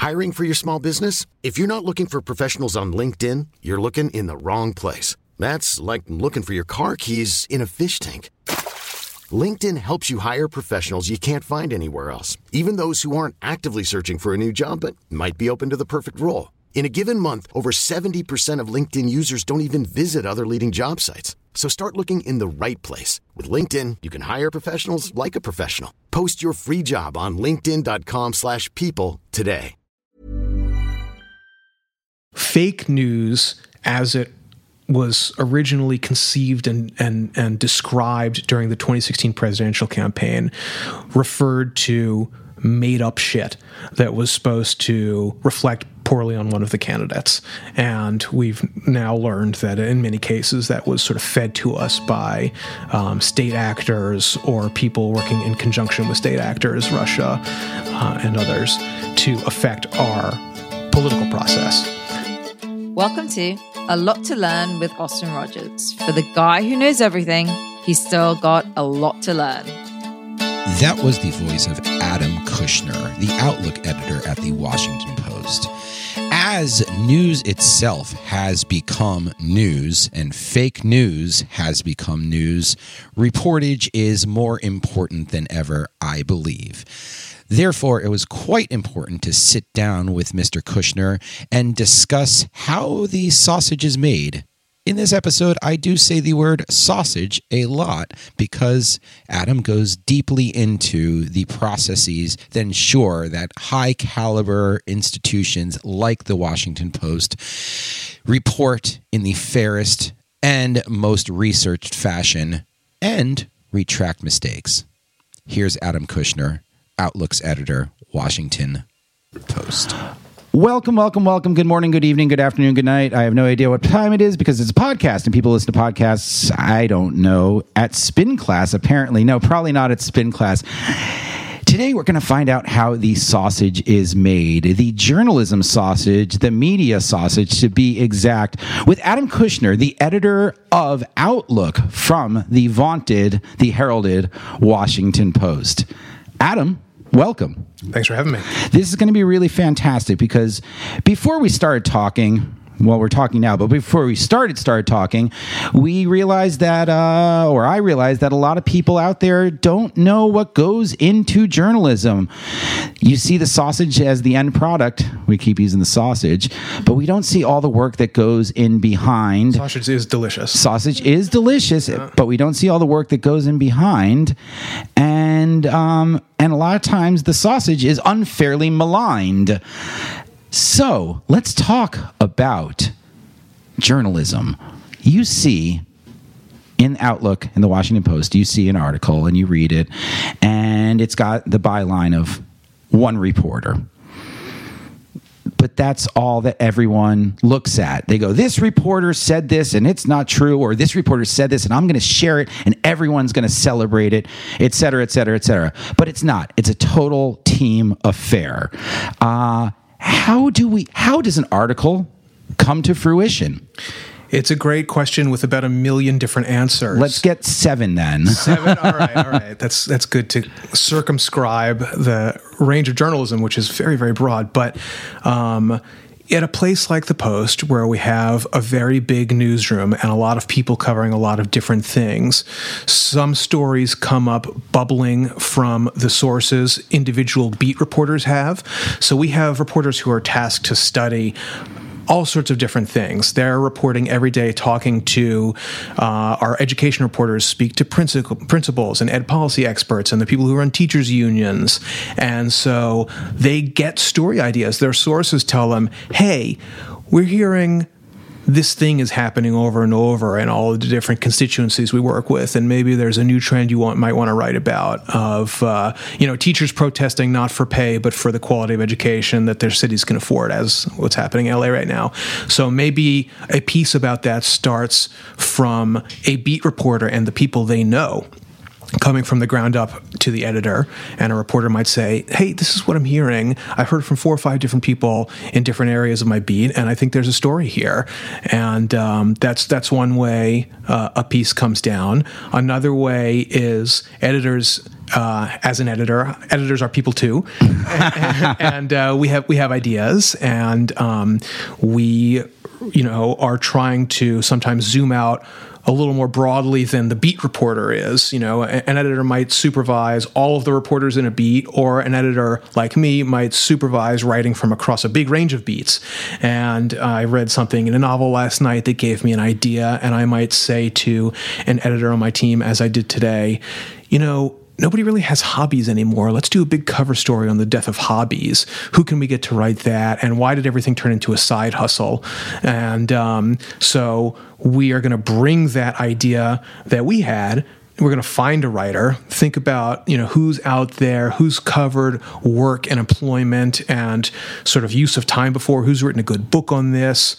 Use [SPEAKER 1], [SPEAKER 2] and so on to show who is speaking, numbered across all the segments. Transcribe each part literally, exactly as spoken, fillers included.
[SPEAKER 1] Hiring for your small business? If you're not looking for professionals on LinkedIn, you're looking in the wrong place. That's like looking for your car keys in a fish tank. LinkedIn helps you hire professionals you can't find anywhere else, even those who aren't actively searching for a new job but might be open to the perfect role. In a given month, over seventy percent of LinkedIn users don't even visit other leading job sites. So start looking in the right place. With LinkedIn, you can hire professionals like a professional. Post your free job on linkedin.com slash people today.
[SPEAKER 2] Fake news, as it was originally conceived and, and, and described during the twenty sixteen presidential campaign, referred to made-up shit that was supposed to reflect poorly on one of the candidates. And we've now learned that in many cases that was sort of fed to us by um, state actors or people working in conjunction with state actors, Russia uh, and others, to affect our political process.
[SPEAKER 3] Welcome to A Lot to Learn with Austin Rogers. For the guy who knows everything, he's still got a lot to learn.
[SPEAKER 4] That was the voice of Adam Kushner, the Outlook editor at the Washington Post. As news itself has become news and fake news has become news, reportage is more important than ever, I believe. Therefore, it was quite important to sit down with Mister Kushner and discuss how the sausage is made. In this episode, I do say the word sausage a lot because Adam goes deeply into the processes that ensure that high-caliber institutions like the Washington Post report in the fairest and most researched fashion and retract mistakes. Here's Adam Kushner, Outlook's editor, Washington Post.
[SPEAKER 5] Welcome, welcome, welcome. Good morning, good evening, good afternoon, good night. I have no idea what time it is because it's a podcast and people listen to podcasts, I don't know, at Spin Class, apparently. No, probably not at Spin Class. Today, we're going to find out how the sausage is made, the journalism sausage, the media sausage, to be exact, with Adam Kushner, the editor of Outlook from the vaunted, the heralded Washington Post. Adam, welcome.
[SPEAKER 2] Thanks for having me.
[SPEAKER 5] This is going to be really fantastic because before we started talking, well, we're talking now, but before we started started talking, we realized that, uh, or I realized that a lot of people out there don't know what goes into journalism. You see the sausage as the end product. We keep using the sausage, but we don't see all the work that goes in behind.
[SPEAKER 2] Sausage is delicious.
[SPEAKER 5] Sausage is delicious, yeah. But we don't see all the work that goes in behind. And, um, and a lot of times the sausage is unfairly maligned. So let's talk about journalism. You see in Outlook, in the Washington Post, you see an article and you read it, and it's got the byline of one reporter. But that's all that everyone looks at. They go, this reporter said this and it's not true, or this reporter said this and I'm going to share it and everyone's going to celebrate it, et cetera, et cetera, et cetera. But it's not. It's a total team affair. Uh, How do we? How does an article come to fruition?
[SPEAKER 2] It's a great question with about a million different answers.
[SPEAKER 5] Let's get seven then.
[SPEAKER 2] Seven? All right, all right. That's that's good to circumscribe the range of journalism, which is very, very broad. But um, at a place like the Post, where we have a very big newsroom and a lot of people covering a lot of different things, some stories come up bubbling from the sources individual beat reporters have. So we have reporters who are tasked to study all sorts of different things. They're reporting every day, talking to uh, our education reporters, speak to princi- principals and ed policy experts and the people who run teachers' unions. And so they get story ideas. Their sources tell them, hey, we're hearing this thing is happening over and over in all of the different constituencies we work with, and maybe there's a new trend you want, might want to write about of, uh, you know, teachers protesting not for pay, but for the quality of education that their cities can afford, as what's happening in L A right now. So maybe a piece about that starts from a beat reporter and the people they know, coming from the ground up to the editor, and a reporter might say, hey, this is what I'm hearing. I've heard from four or five different people in different areas of my beat, and I think there's a story here. And um, that's that's one way uh, a piece comes down. Another way is editors uh, as an editor, editors are people too, and, and uh, we have we have ideas, and um, we, you know, are trying to sometimes zoom out a little more broadly than the beat reporter is. You know, an editor might supervise all of the reporters in a beat, or an editor like me might supervise writing from across a big range of beats. And I read something in a novel last night that gave me an idea, and I might say to an editor on my team, as I did today, you know, nobody really has hobbies anymore. Let's do a big cover story on the death of hobbies. Who can we get to write that? And why did everything turn into a side hustle? And um, so we are going to bring that idea that we had. We're going to find a writer, think about, you know, who's out there, who's covered work and employment and sort of use of time before, who's written a good book on this.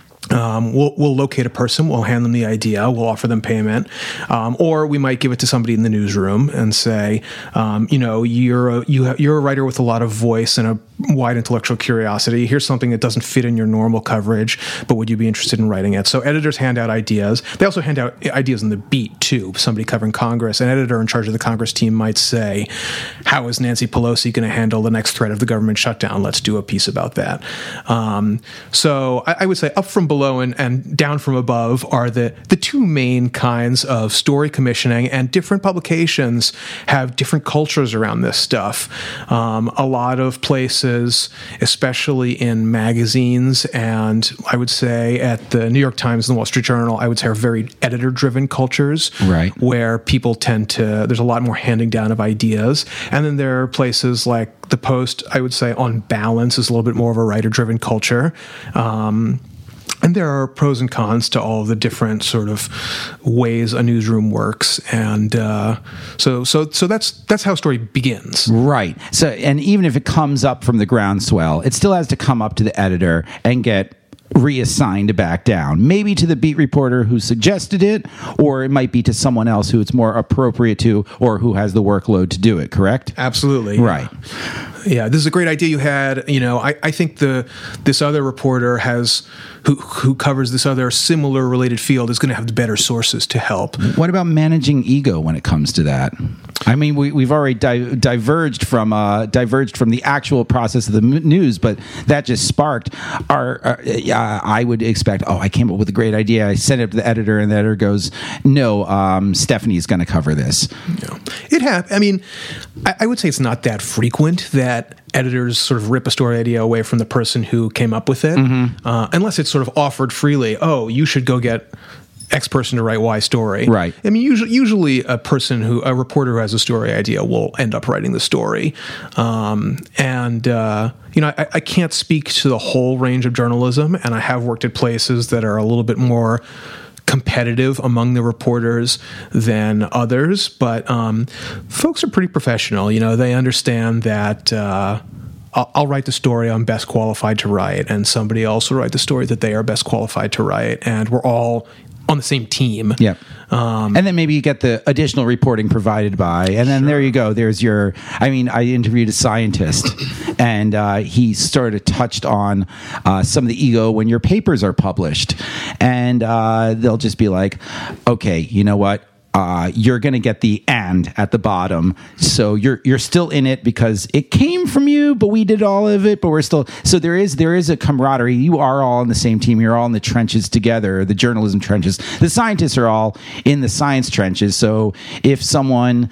[SPEAKER 2] Um, we'll, we'll locate a person, we'll hand them the idea, we'll offer them payment, um, or we might give it to somebody in the newsroom and say, um, you know, you're a, you ha- you're a writer with a lot of voice and a wide intellectual curiosity. Here's something that doesn't fit in your normal coverage, but would you be interested in writing it? So editors hand out ideas. They also hand out ideas in the beat too. Somebody covering Congress, an editor in charge of the Congress team might say, how is Nancy Pelosi going to handle the next threat of the government shutdown? Let's do a piece about that. Um, so I, I would say up from below and, and down from above are the, the two main kinds of story commissioning, and different publications have different cultures around this stuff. Um, a lot of places, especially in magazines, and I would say at the New York Times and the Wall Street Journal, I would say are very editor-driven cultures,
[SPEAKER 5] right,
[SPEAKER 2] where people tend to, there's a lot more handing down of ideas. And then there are places like the Post, I would say on balance, is a little bit more of a writer-driven culture. Um, And there are pros and cons to all of the different sort of ways a newsroom works, and uh, so so so that's that's how a story begins.
[SPEAKER 5] Right. So, and even if it comes up from the groundswell, it still has to come up to the editor and get reassigned back down, maybe to the beat reporter who suggested it, or it might be to someone else who it's more appropriate to, or who has the workload to do it. Correct?
[SPEAKER 2] Absolutely.
[SPEAKER 5] Right.
[SPEAKER 2] Yeah, this is a great idea you had. You know, I, I think the this other reporter has who who covers this other similar related field is going to have the better sources to help.
[SPEAKER 5] What about managing ego when it comes to that? I mean, we, we've already di- diverged from uh, diverged from the actual process of the m- news, but that just sparked our. our uh, I would expect. Oh, I came up with a great idea. I sent it to the editor, and the editor goes, "No, um, Stephanie's going to cover this."
[SPEAKER 2] Yeah. It happened. I mean, I, I would say it's not that frequent that editors sort of rip a story idea away from the person who came up with it, mm-hmm. uh, unless it's sort of offered freely. Oh, you should go get X person to write Y story.
[SPEAKER 5] Right.
[SPEAKER 2] I mean, usually, usually a person who, a reporter who has a story idea will end up writing the story. Um, and, uh, you know, I, I can't speak to the whole range of journalism, and I have worked at places that are a little bit more competitive among the reporters than others, but um, folks are pretty professional. You know, they understand that uh, I'll, I'll write the story I'm best qualified to write, and somebody else will write the story that they are best qualified to write, and we're all on the same team.
[SPEAKER 5] Yeah.
[SPEAKER 2] Um,
[SPEAKER 5] and then maybe you get the additional reporting provided by, and then sure. there you go. There's your, I mean, I interviewed a scientist, and uh, he sort of touched on uh, some of the ego when your papers are published. And uh, they'll just be like, okay, you know what? Uh, you're going to get the and at the bottom. So you're you're still in it because it came from you, but we did all of it, but we're still... So there is there is a camaraderie. You are all on the same team. You're all in the trenches together, the journalism trenches. The scientists are all in the science trenches. So if someone...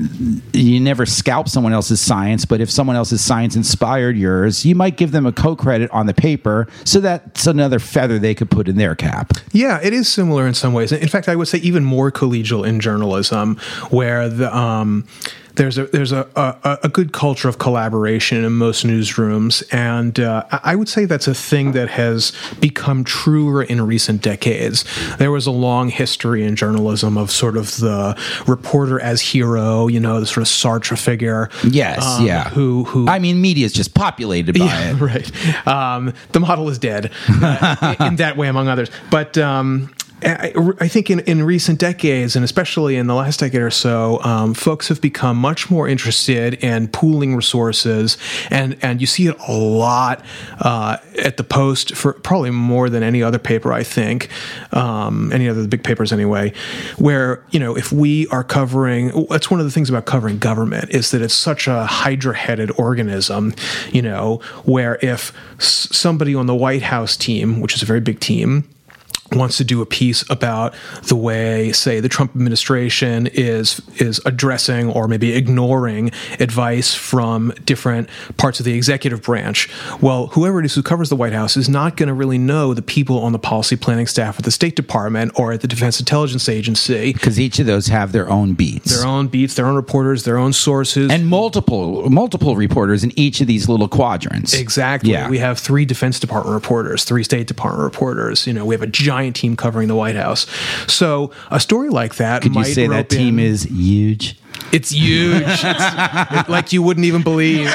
[SPEAKER 5] You never scalp someone else's science, but if someone else's science inspired yours, you might give them a co-credit on the paper, so that's another feather they could put in their cap.
[SPEAKER 2] Yeah, it is similar in some ways. In fact, I would say even more collegial in journalism, where the um, there's a there's a, a a good culture of collaboration in most newsrooms, and uh, I would say that's a thing that has become truer in recent decades. There was a long history in journalism of sort of the reporter as hero, you know, the sort of Sartre figure.
[SPEAKER 5] Yes,
[SPEAKER 2] um,
[SPEAKER 5] yeah.
[SPEAKER 2] Who who?
[SPEAKER 5] I mean, media is just populated by
[SPEAKER 2] yeah,
[SPEAKER 5] it,
[SPEAKER 2] right? Um, the model is dead uh, in that way, among others, but. Um, I, I think in, in recent decades, and especially in the last decade or so, um, folks have become much more interested in pooling resources, and, and you see it a lot uh, at the Post for probably more than any other paper, I think, um, any other big papers anyway, where, you know, if we are covering, that's one of the things about covering government, is that it's such a hydra-headed organism, you know, where if s- somebody on the White House team, which is a very big team, wants to do a piece about the way, say, the Trump administration is is addressing or maybe ignoring advice from different parts of the executive branch. Well, whoever it is who covers the White House is not going to really know the people on the policy planning staff at the State Department or at the Defense Intelligence Agency.
[SPEAKER 5] Because each of those have their own beats.
[SPEAKER 2] Their own beats, their own reporters, their own sources.
[SPEAKER 5] And multiple multiple reporters in each of these little quadrants.
[SPEAKER 2] Exactly.
[SPEAKER 5] Yeah.
[SPEAKER 2] We have three Defense Department reporters, three State Department reporters. You know, we have a giant team covering the White House. So a story like that
[SPEAKER 5] Could
[SPEAKER 2] might
[SPEAKER 5] you say that team
[SPEAKER 2] in,
[SPEAKER 5] is huge?
[SPEAKER 2] It's huge. It's it, like you wouldn't even believe.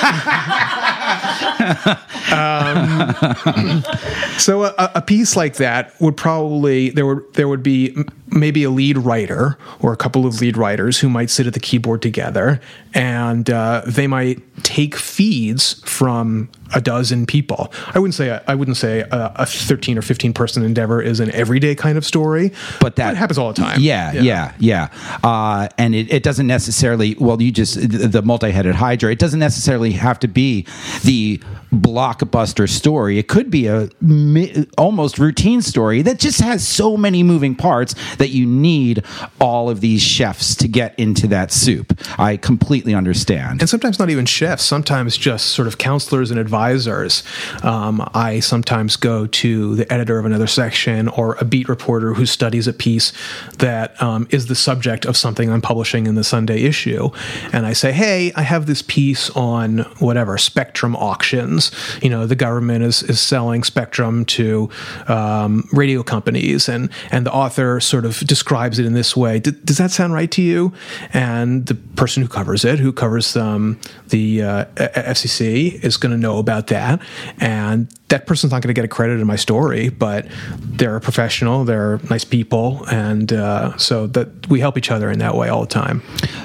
[SPEAKER 2] um, so a, a piece like that would probably there would there would be maybe a lead writer or a couple of lead writers who might sit at the keyboard together, and uh, they might take feeds from a dozen people. I wouldn't say I wouldn't say a, a thirteen or fifteen person endeavor is an everyday kind of story,
[SPEAKER 5] but that
[SPEAKER 2] but it happens all the time.
[SPEAKER 5] Yeah, yeah, yeah. yeah. Uh, and it, it doesn't necessarily. Well, you just the multi-headed Hydra. It doesn't necessarily have to be the blockbuster story. It could be a mi- almost routine story that just has so many moving parts that you need all of these chefs to get into that soup. I completely understand.
[SPEAKER 2] And sometimes not even chefs, sometimes just sort of counselors and advisors. Um, I sometimes go to the editor of another section or a beat reporter who studies a piece that um, is the subject of something I'm publishing in the Sunday issue. And I say, hey, I have this piece on whatever, Spectrum auctions. You know, the government is, is selling Spectrum to um, radio companies, and, and the author sort of describes it in this way. D- does that sound right to you? And the person who covers it, who covers um, the uh, F C C, is going to know about that. And that person's not going to get a credit in my story, but they're a professional, they're nice people, and uh, so that we help each other in that way all the time.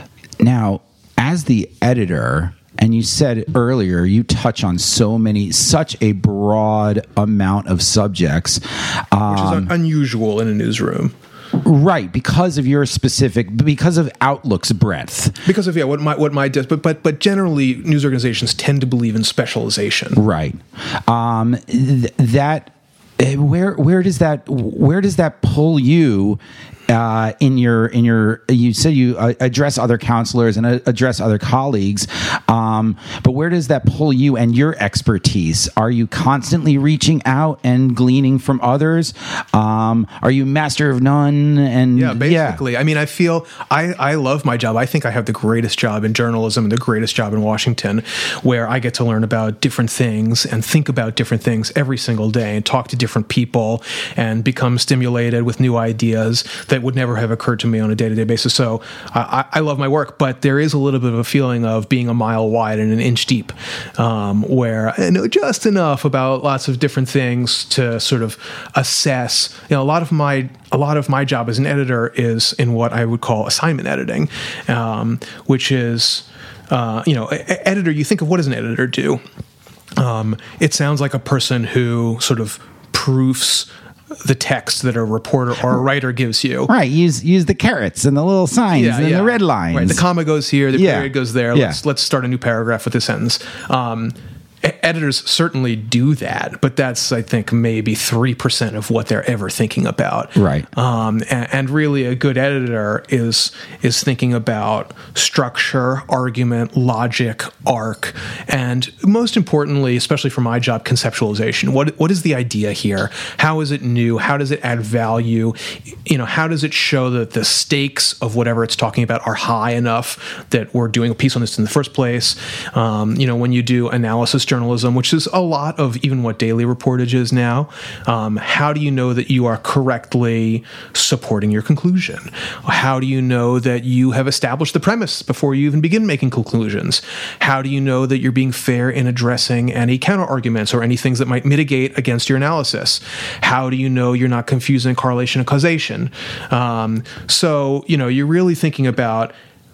[SPEAKER 5] Now, as the editor, and you said earlier, you touch on so many, such a broad amount of subjects. Um,
[SPEAKER 2] Which is un- unusual in a newsroom.
[SPEAKER 5] Right, because of your specific, because of Outlook's breadth.
[SPEAKER 2] Because of, yeah, what my, what my, but, but, but generally news organizations tend to believe in specialization.
[SPEAKER 5] Right. Um, th- that, where, where does that, where does that pull you uh, in your in your you said you uh, address other counselors and uh, address other colleagues, um, but where does that pull you and your expertise? Are you constantly reaching out and gleaning from others? Um, are you master of none? And
[SPEAKER 2] yeah, basically. Yeah. I mean, I feel I, I love my job. I think I have the greatest job in journalism and the greatest job in Washington, where I get to learn about different things and think about different things every single day and talk to different people and become stimulated with new ideas that would never have occurred to me on a day-to-day basis. So I, I love my work, but there is a little bit of a feeling of being a mile wide and an inch deep, um, where I know just enough about lots of different things to sort of assess. You know, a lot of my a lot of my job as an editor is in what I would call assignment editing, um, which is, uh, you know, a- editor. You think of what does an editor do? Um, it sounds like a person who sort of proofs the text that a reporter or a writer gives you.
[SPEAKER 5] Right. Use use the carrots and the little signs
[SPEAKER 2] Yeah,
[SPEAKER 5] and
[SPEAKER 2] yeah.
[SPEAKER 5] the red lines.
[SPEAKER 2] Right. The comma goes here. The
[SPEAKER 5] Yeah.
[SPEAKER 2] period goes there.
[SPEAKER 5] Yeah.
[SPEAKER 2] Let's let's start a new paragraph with this sentence. Um, e- editors certainly do that, but that's, I think, maybe three percent of what they're ever thinking about.
[SPEAKER 5] Right.
[SPEAKER 2] Um, and, and really, a good editor is is thinking about structure, argument, logic, arc, and most importantly, especially for my job, conceptualization. What what is the idea here? How is it new? How does it add value? You know, how does it show that the stakes of whatever it's talking about are high enough that we're doing a piece on this in the first place? Um, you know, when you do analysis journalism, which is a lot of even what daily reportage is now. Um, how do you know that you are correctly supporting your conclusion? How do you know that you have established the premise before you even begin making conclusions? How do you know that you're being fair in addressing any counter arguments or any things that might mitigate against your analysis? How do you know you're not confusing correlation and causation? Um, so, you know, you're really thinking about,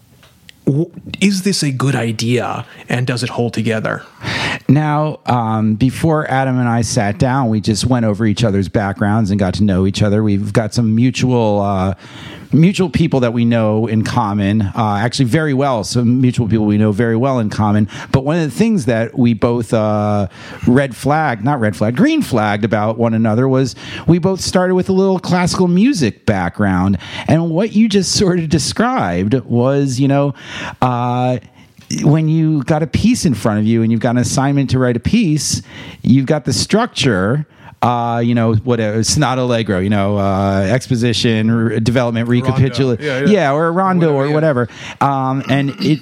[SPEAKER 2] is this a good idea and does it hold together?
[SPEAKER 5] Now, um, before Adam and I sat down, we just went over each other's backgrounds and got to know each other. We've got some mutual uh, mutual people that we know in common, uh, actually very well, some mutual people we know very well in common. But one of the things that we both uh, red flagged, not red flagged, green flagged about one another was we both started with a little classical music background. And what you just sort of described was, you know, uh, when you got a piece in front of you and you've got an assignment to write a piece, you've got the structure, uh, you know, what a sonata allegro, you know, uh, exposition, r- development, recapitulation,
[SPEAKER 2] yeah,
[SPEAKER 5] yeah,
[SPEAKER 2] yeah.
[SPEAKER 5] yeah, or a rondo
[SPEAKER 2] Whatever,
[SPEAKER 5] or
[SPEAKER 2] yeah.
[SPEAKER 5] whatever. Um, and it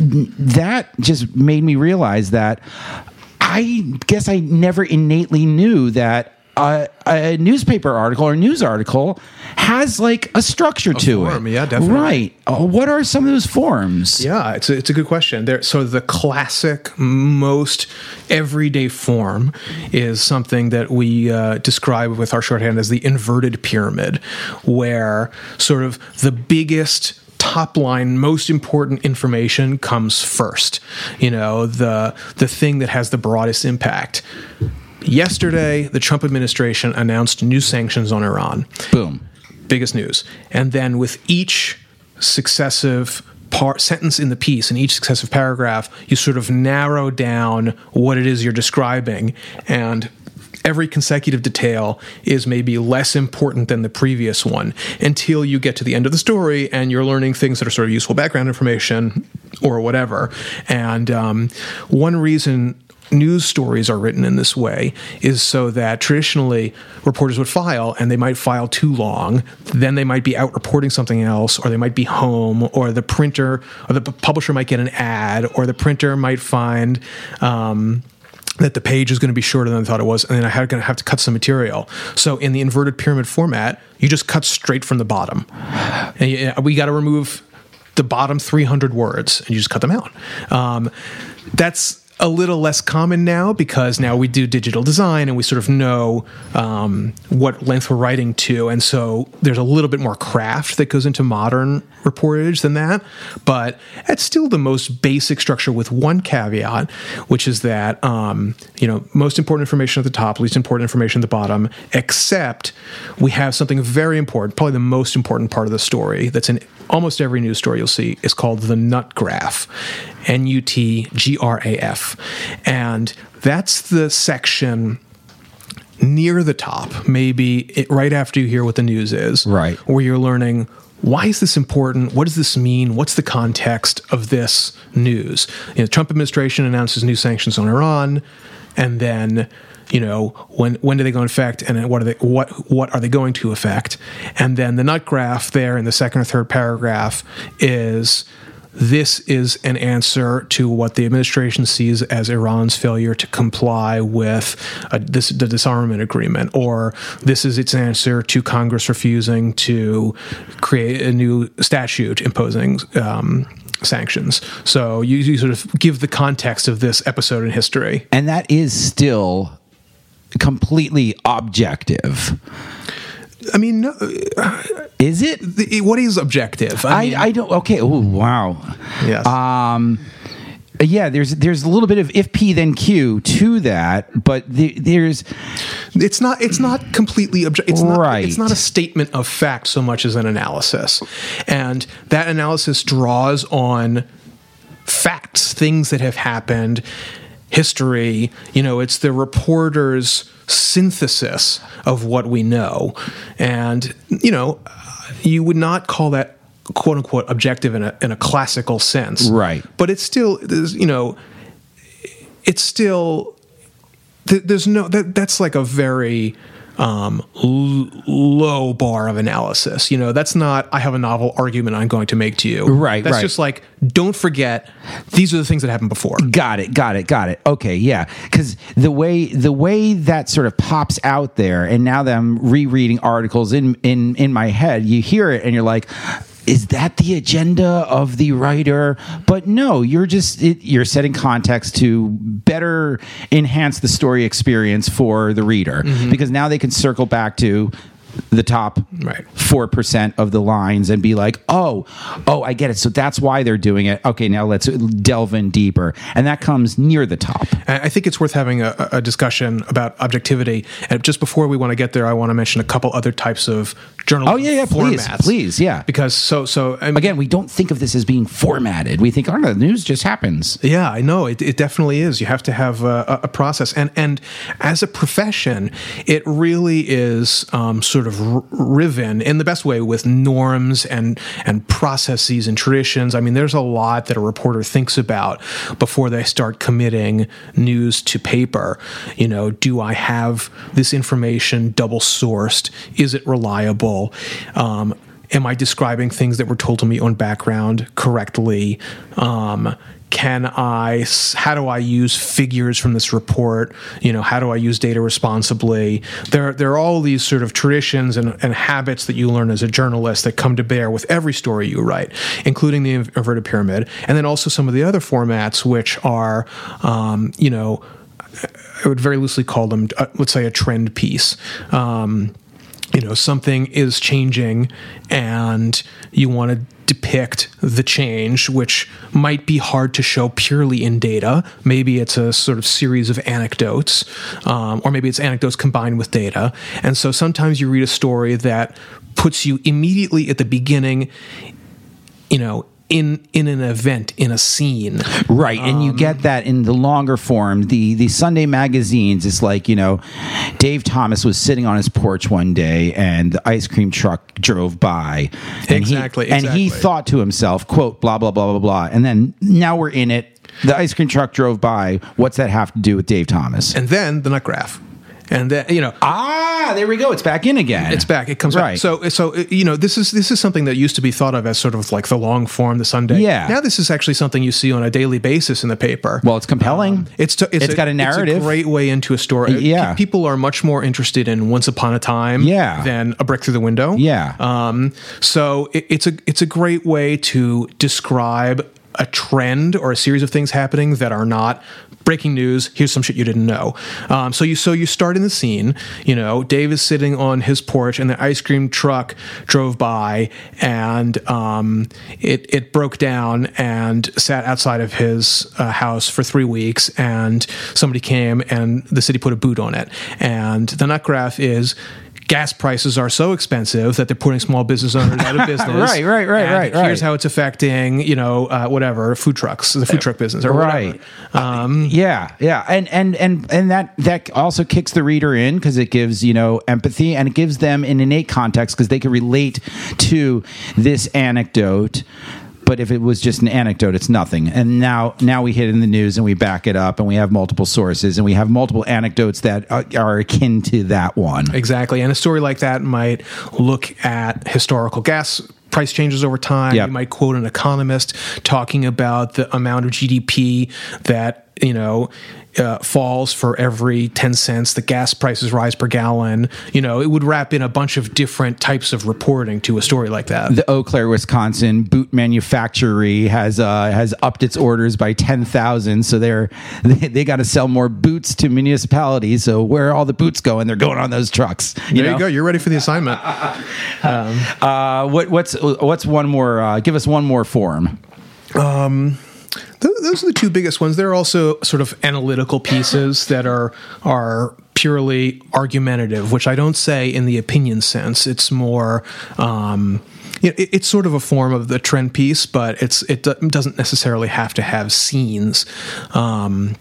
[SPEAKER 5] that just made me realize that I guess I never innately knew that Uh, a newspaper article or news article has like a structure to
[SPEAKER 2] form,
[SPEAKER 5] it.
[SPEAKER 2] yeah, definitely.
[SPEAKER 5] Right. Uh, what are some of those forms?
[SPEAKER 2] Yeah, it's a, it's a good question. There, so the classic, most everyday form is something that we uh, describe with our shorthand as the inverted pyramid, where sort of the biggest top line, most important information comes first. You know, the the thing that has the broadest impact. Yesterday, the Trump administration announced new sanctions on Iran.
[SPEAKER 5] Boom.
[SPEAKER 2] Biggest news. And then with each successive part, sentence in the piece, in each successive paragraph, you sort of narrow down what it is you're describing. And every consecutive detail is maybe less important than the previous one until you get to the end of the story and you're learning things that are sort of useful background information or whatever. And um, one reason news stories are written in this way is so that traditionally reporters would file and they might file too long, then they might be out reporting something else, or they might be home, or the printer or the publisher might get an ad, or the printer might find um, that the page is going to be shorter than I thought it was, and then I had going to have to cut some material. So in the inverted pyramid format, you just cut straight from the bottom. And you, we got to remove the bottom three hundred words, and you just cut them out. Um, that's a little less common now because now we do digital design and we sort of know um, what length we're writing to. And so there's a little bit more craft that goes into modern reportage than that. But it's still the most basic structure with one caveat, which is that, um, you know, most important information at the top, least important information at the bottom, except we have something very important, probably the most important part of the story that's in almost every news story you'll see is called the nut graph. N U T G R A F. And that's the section near the top, maybe it, right after you hear what the news is.
[SPEAKER 5] Right.
[SPEAKER 2] Where you're learning, why is this important? What does this mean? What's the context of this news? You know, the Trump administration announces new sanctions on Iran, and then, you know, when when do they go into effect, and what are they what what are they going to affect? And then the nut graph there in the second or third paragraph is, this is an answer to what the administration sees as Iran's failure to comply with uh, this, the disarmament agreement, or this is its answer to Congress refusing to create a new statute imposing um, sanctions. So you, you sort of give the context of this episode in history.
[SPEAKER 5] And that is still completely objective.
[SPEAKER 2] I mean, no,
[SPEAKER 5] Is it?
[SPEAKER 2] the, what is objective?
[SPEAKER 5] I,
[SPEAKER 2] mean,
[SPEAKER 5] I don't. Okay. Oh, wow.
[SPEAKER 2] Yes.
[SPEAKER 5] Um, yeah. There's there's a little bit of if P then Q to that, but the, there's
[SPEAKER 2] It's not. It's not completely objective. It's not.
[SPEAKER 5] Right.
[SPEAKER 2] It's not a statement of fact so much as an analysis, and that analysis draws on facts, things that have happened, history. You know, it's the reporter's synthesis of what we know, and you know, you would not call that "quote unquote" objective in a in a classical sense,
[SPEAKER 5] Right.
[SPEAKER 2] But it's still, there's, you know, it's still th- there's no that that's like a very um, l- low bar of analysis. You know, that's not, I have a novel argument I'm going to make to you.
[SPEAKER 5] Right,
[SPEAKER 2] That's
[SPEAKER 5] right.
[SPEAKER 2] just like, don't forget, these are the things that happened before.
[SPEAKER 5] Got it, got it, got it. Okay, yeah. Because the way the way that sort of pops out there, and now that I'm rereading articles in, in, in my head, you hear it and you're like, is that the agenda of the writer? But no, you're just it, you're setting context to better enhance the story experience for the reader, mm-hmm. because now they can circle back to the top
[SPEAKER 2] right.
[SPEAKER 5] four percent of the lines and be like, oh, oh, I get it. So that's why they're doing it. Okay, now let's delve in deeper. And that comes near the top.
[SPEAKER 2] I think it's worth having a, a discussion about objectivity. And just before we want to get there, I want to mention a couple other types of journalism.
[SPEAKER 5] Oh, yeah, yeah, please,
[SPEAKER 2] formats.
[SPEAKER 5] please, yeah.
[SPEAKER 2] Because so, so I mean,
[SPEAKER 5] again, we don't think of this as being formatted. We think, oh, the news just happens.
[SPEAKER 2] Yeah, I know. It, it definitely is. You have to have a, a process. And, and as a profession, it really is um, sort of r- riven in the best way with norms and, and processes and traditions. I mean, there's a lot that a reporter thinks about before they start committing news to paper. You know, do I have this information double sourced? Is it reliable? Um, am I describing things that were told to me on background correctly? Um, can I, how do I use figures from this report? You know, how do I use data responsibly? There, there are all these sort of traditions and, and habits that you learn as a journalist that come to bear with every story you write, including the inverted pyramid, and then also some of the other formats, which are, um, you know, I would very loosely call them, uh, let's say, a trend piece. Um, you know, something is changing and you want to depict the change, which might be hard to show purely in data. Maybe it's a sort of series of anecdotes, um, or maybe it's anecdotes combined with data. And so sometimes you read a story that puts you immediately at the beginning, you know, in in an event, in a scene.
[SPEAKER 5] Right, and um, you get that in the longer form. The the Sunday magazines, it's like, you know, Dave Thomas was sitting on his porch one day and the ice cream truck drove by. And
[SPEAKER 2] exactly,
[SPEAKER 5] he,
[SPEAKER 2] exactly.
[SPEAKER 5] And he thought to himself, quote, blah, blah, blah, blah, blah. And then now we're in it. The ice cream truck drove by. What's that have to do with Dave Thomas?
[SPEAKER 2] And then the nut graph. And then, you know,
[SPEAKER 5] ah, there we go. It's back in again.
[SPEAKER 2] It's back. It comes
[SPEAKER 5] right.
[SPEAKER 2] back. So, so you know, this is this is something that used to be thought of as sort of like the long form, the Sunday.
[SPEAKER 5] Yeah.
[SPEAKER 2] Now this is actually something you see on a daily basis in the paper.
[SPEAKER 5] Well, it's compelling.
[SPEAKER 2] Um, it's to, it's,
[SPEAKER 5] it's
[SPEAKER 2] a,
[SPEAKER 5] got a narrative.
[SPEAKER 2] It's a great way into a story.
[SPEAKER 5] Yeah.
[SPEAKER 2] People are much more interested in Once Upon a Time.
[SPEAKER 5] Yeah.
[SPEAKER 2] Than A Brick Through the Window.
[SPEAKER 5] Yeah.
[SPEAKER 2] Um. So it, it's a it's a great way to describe a trend or a series of things happening that are not breaking news. Here's some shit you didn't know. Um, so you so you start in the scene. You know, Dave is sitting on his porch, and the ice cream truck drove by, and um, it it broke down and sat outside of his uh, house for three weeks. And somebody came, and the city put a boot on it. And the nut graph is, gas prices are so expensive that they're putting small business owners out of business.
[SPEAKER 5] right, right, right,
[SPEAKER 2] and
[SPEAKER 5] right.
[SPEAKER 2] Here's
[SPEAKER 5] right.
[SPEAKER 2] how it's affecting, you know, uh, whatever, food trucks, the food truck business, or
[SPEAKER 5] right.
[SPEAKER 2] whatever. Um,
[SPEAKER 5] uh, yeah, yeah, and and and and that that also kicks the reader in because it gives, you know, empathy, and it gives them an innate context because they can relate to this anecdote. But if it was just an anecdote, it's nothing. And now, now we hit it in the news and we back it up, and we have multiple sources, and we have multiple anecdotes that are, are akin to that one.
[SPEAKER 2] Exactly. And a story like that might look at historical gas price changes over time.
[SPEAKER 5] Yep.
[SPEAKER 2] You might quote an economist talking about the amount of G D P that, you know, uh, falls for every ten cents the gas prices rise per gallon. You know, it would wrap in a bunch of different types of reporting to a story like that.
[SPEAKER 5] The Eau Claire, Wisconsin boot manufactory has uh, has upped its orders by ten thousand, so they're they, they got to sell more boots to municipalities. So where are all the boots going? They're going on those trucks. You
[SPEAKER 2] there
[SPEAKER 5] know?
[SPEAKER 2] you go. You're ready for the assignment.
[SPEAKER 5] um, uh, what, what's what's one more? Uh, give us one more form.
[SPEAKER 2] Um. Those are the two biggest ones. There are also sort of analytical pieces that are are purely argumentative, which I don't say in the opinion sense. It's more, um, it, it's sort of a form of the trend piece, but it's it doesn't necessarily have to have scenes. Um,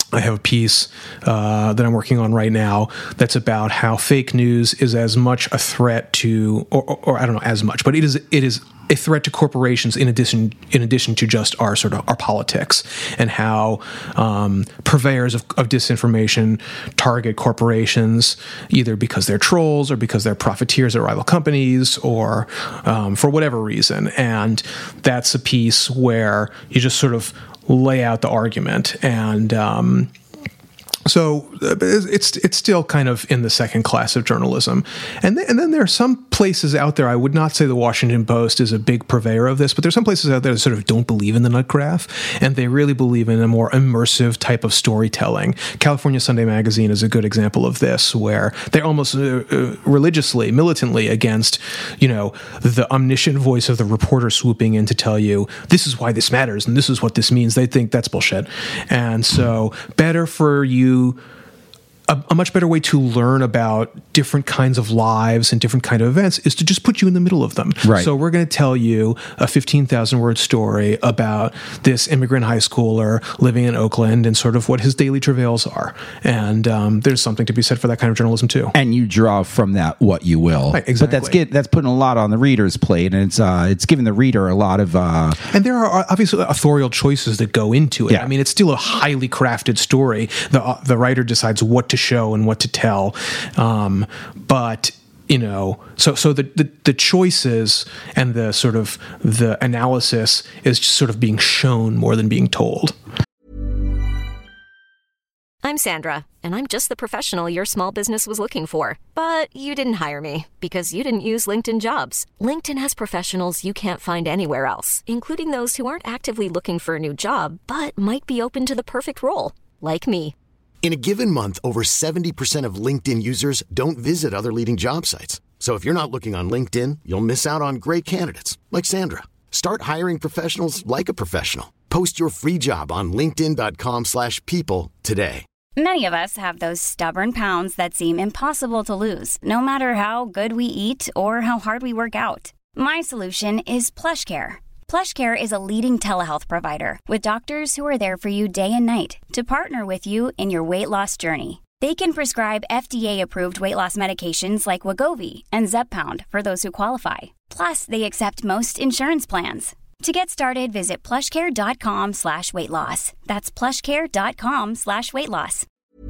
[SPEAKER 2] I have a piece uh, that I'm working on right now that's about how fake news is as much a threat to, or, or, or I don't know, as much, but it is it is a threat to corporations in addition in addition to just our sort of our politics, and how um, purveyors of, of disinformation target corporations either because they're trolls or because they're profiteers at rival companies or um, for whatever reason. And that's a piece where you just sort of lay out the argument, and um, so it's it's still kind of in the second class of journalism. And then, and then there are some places out there, I would not say the Washington Post is a big purveyor of this, but there's some places out there that sort of don't believe in the nut graph, and they really believe in a more immersive type of storytelling. California Sunday Magazine is a good example of this, where they're almost uh, uh, religiously, militantly against, you know, the omniscient voice of the reporter swooping in to tell you, this is why this matters, and this is what this means. They think that's bullshit. And so better for you A, a much better way to learn about different kinds of lives and different kind of events is to just put you in the middle of them.
[SPEAKER 5] Right.
[SPEAKER 2] So we're going to tell you a fifteen thousand word story about this immigrant high schooler living in Oakland and sort of what his daily travails are. And um, there's something to be said for that kind of journalism too.
[SPEAKER 5] And you draw from that what you will.
[SPEAKER 2] Right, exactly.
[SPEAKER 5] But that's get, that's putting a lot on the reader's plate, and it's uh, it's giving the reader a lot of... Uh,
[SPEAKER 2] and there are obviously authorial choices that go into it.
[SPEAKER 5] Yeah.
[SPEAKER 2] I mean, it's still a highly crafted story. The uh, the writer decides what to show and what to tell. Um, but, you know, so so the, the, the choices and the sort of the analysis is just sort of being shown more than being told.
[SPEAKER 6] I'm Sandra, and I'm just the professional your small business was looking for. But you didn't hire me because you didn't use LinkedIn Jobs. LinkedIn has professionals you can't find anywhere else, including those who aren't actively looking for a new job, but might be open to the perfect role, like me.
[SPEAKER 1] In a given month, over seventy percent of LinkedIn users don't visit other leading job sites. So if you're not looking on LinkedIn, you'll miss out on great candidates like Sandra. Start hiring professionals like a professional. Post your free job on linkedin dot com slash people today.
[SPEAKER 7] Many of us have those stubborn pounds that seem impossible to lose, no matter how good we eat or how hard we work out. My solution is PlushCare. PlushCare is a leading telehealth provider with doctors who are there for you day and night to partner with you in your weight loss journey. They can prescribe F D A-approved weight loss medications like Wegovy and Zepbound for those who qualify. Plus, they accept most insurance plans. To get started, visit plushcare.com slash weight loss. That's plushcare.com slash weight loss.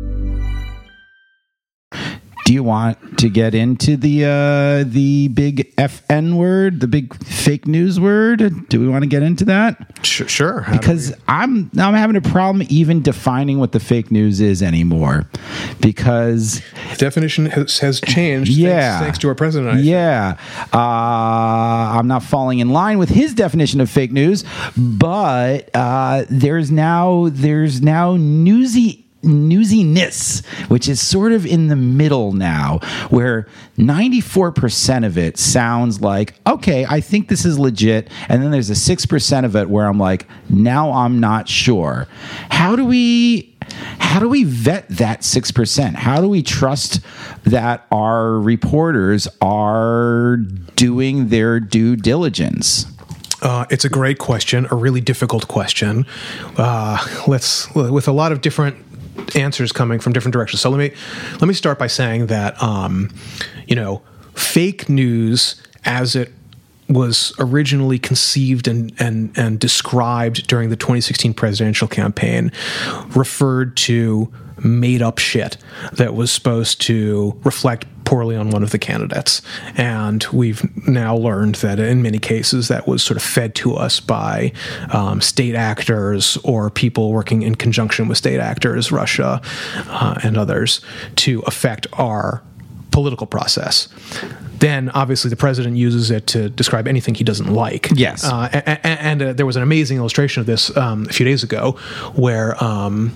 [SPEAKER 5] Do you want to get into the uh, the big F N word, the big fake news word? Do we want to get into that?
[SPEAKER 2] Sure. sure.
[SPEAKER 5] Because I'm I'm having a problem even defining what the fake news is anymore. Because
[SPEAKER 2] the definition has, has changed.
[SPEAKER 5] Yeah,
[SPEAKER 2] thanks, thanks to our president. I
[SPEAKER 5] yeah, uh, I'm not falling in line with his definition of fake news, but uh, there's now there's now newsy. newsiness, which is sort of in the middle now, where ninety-four percent of it sounds like, okay, I think this is legit. And then there's a six percent of it where I'm like, now I'm not sure. How do we, how do we vet that six percent? How do we trust that our reporters are doing their due diligence?
[SPEAKER 2] Uh, it's a great question, a really difficult question. Uh, let's, with a lot of different answers coming from different directions. So let me let me start by saying that um, you know, fake news as it was originally conceived and and and described during the twenty sixteen presidential campaign referred to made up shit that was supposed to reflect poorly on one of the candidates. And we've now learned that in many cases that was sort of fed to us by um, state actors or people working in conjunction with state actors, Russia uh, and others, to affect our political process. Then, obviously, the president uses it to describe anything he doesn't like.
[SPEAKER 5] Yes.
[SPEAKER 2] Uh, and and uh, there was an amazing illustration of this um, a few days ago where um,